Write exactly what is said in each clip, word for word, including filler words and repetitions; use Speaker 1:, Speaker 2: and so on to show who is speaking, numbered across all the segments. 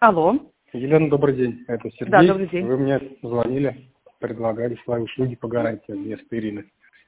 Speaker 1: Алло.
Speaker 2: Елена, добрый день. Это Сергей.
Speaker 1: Да, добрый день.
Speaker 2: Вы мне звонили, предлагали свои услуги по гарантии вместо Ирины.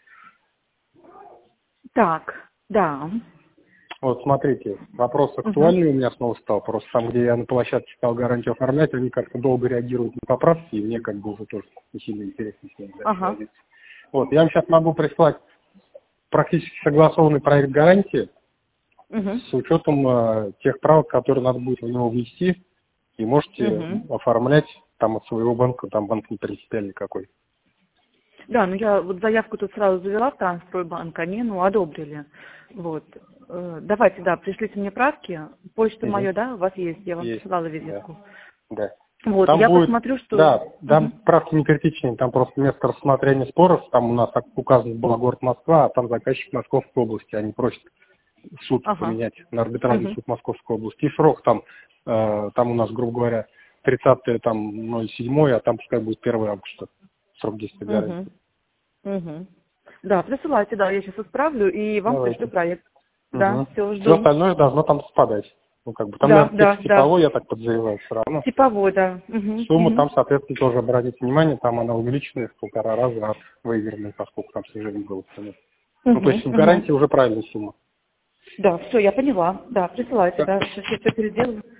Speaker 1: Так, да.
Speaker 2: Вот смотрите, вопрос
Speaker 1: Угу.
Speaker 2: актуальный у меня снова стал. Просто там, где я на площадке стал гарантию оформлять, они как-то долго реагируют на поправки, и мне как бы уже тоже не сильно интересно с ними дальше
Speaker 1: Ага.
Speaker 2: возиться. Вот, я вам сейчас могу прислать практически согласованный проект гарантии
Speaker 1: Угу.
Speaker 2: с учетом э, тех правок, которые надо будет в него внести, и можете
Speaker 1: Угу.
Speaker 2: оформлять там от своего банка, там банк не принципиальный какой.
Speaker 1: Да, ну я вот заявку тут сразу завела в Трансстройбанк, они, ну, одобрили. Вот. Э, Давайте, да, пришлите мне правки. Почта
Speaker 2: Угу.
Speaker 1: моя, да, у вас есть, я вам
Speaker 2: Есть,
Speaker 1: присылала
Speaker 2: да.
Speaker 1: визитку.
Speaker 2: Да.
Speaker 1: Вот,
Speaker 2: Там
Speaker 1: я
Speaker 2: будет,
Speaker 1: посмотрю, что...
Speaker 2: да, там
Speaker 1: Угу.
Speaker 2: правки не критичные, там просто место рассмотрения споров, там у нас так указано было город Москва, а там заказчик Московской области, они просят суд
Speaker 1: Ага.
Speaker 2: поменять на арбитражный
Speaker 1: Угу.
Speaker 2: суд Московской области. И срок там, э, там у нас, грубо говоря, тридцатое там ноль седьмое, а там пускай будет первое августа, срок действия
Speaker 1: Угу.
Speaker 2: гарантии.
Speaker 1: Угу. Да, присылайте, да, я сейчас исправлю и вам пришлю
Speaker 2: Давайте.
Speaker 1: проект. Да,
Speaker 2: Угу.
Speaker 1: все,
Speaker 2: Все
Speaker 1: жду.
Speaker 2: остальное должно там совпадать. Ну, как бы, там,
Speaker 1: Да,
Speaker 2: наверное,
Speaker 1: да,
Speaker 2: текст
Speaker 1: да.
Speaker 2: типовой, я так подозреваю, все равно.
Speaker 1: Типовой, да. Угу.
Speaker 2: Сумма
Speaker 1: Угу.
Speaker 2: там, соответственно, тоже обратите внимание, там она увеличенная в полтора раза от выигранной, поскольку там снижение было цены. Ну, то
Speaker 1: Угу.
Speaker 2: есть в
Speaker 1: Угу.
Speaker 2: гарантии уже правильная сумма.
Speaker 1: Да, все, я поняла. Да, присылайте,
Speaker 2: Всё.
Speaker 1: да, сейчас я все переделаю.